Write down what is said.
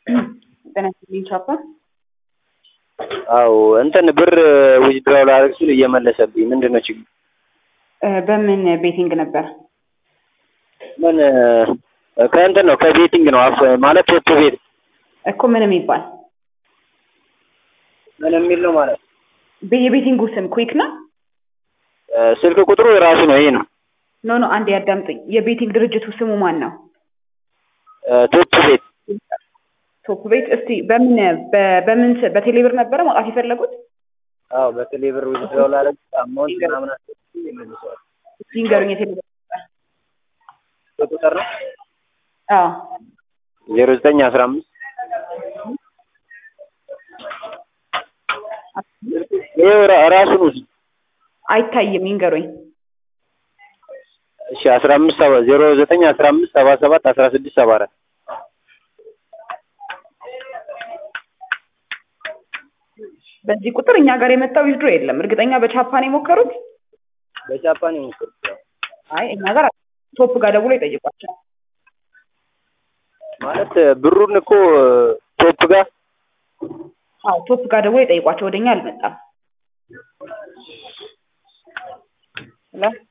ተነስተልኝ ቻፓ አዎ እንትን ብር ዊዝድራው ላደርግ ሲል እየመለሰብኝ ምንድነው ችግር? በምን ቤቲንግ ነበር? ምን ከእንትን ነው ከቤቲንግ ነው ማለት ቶፕ ቤት እኮ ምን የሚባል ምን የሚል ነው ማለት የቤቲንጉ ስም ኩዊክ ነው? ስልክ ቁጥሩ የራሱ ነው ይሄ ነው። ኖ አንዴ ያዳምጡኝ። የቤቲንግ ድርጅቱ ስሙ ማን ነው? ቶፕ ቤት ቶፕ ቤት። እስቲ በምን በቴሌብር ነበረ ማውጣት የፈለጉት? አዎ በቴሌብር ዊዝድራው ላደርግ አማውንት ምናምን አስገብቼ ይመልሰዋል። ሲንገሩኝ የቴሌብር ቁጥር ነው? አዎ 0915 ይሄው ራሱ ነው አይታይም። ይንገሩኝ። እሺ 0915 77 16 74 በዚህ ቁጥር እኛ ጋር የመጣው ዊዝድሮ የለም። እርግጠኛ በቻፓን የሞከሩት? በጃፓን የሞከሩት። አይ እኛ ጋር ቶፕ ጋር ደውሎ ይጠይቋቸው። ማለት ብሩን እኮ ቶፕ ጋር ቶፕ ጋር ደውሎ ይጠይቋቸው። ወደኛ አልመጣም።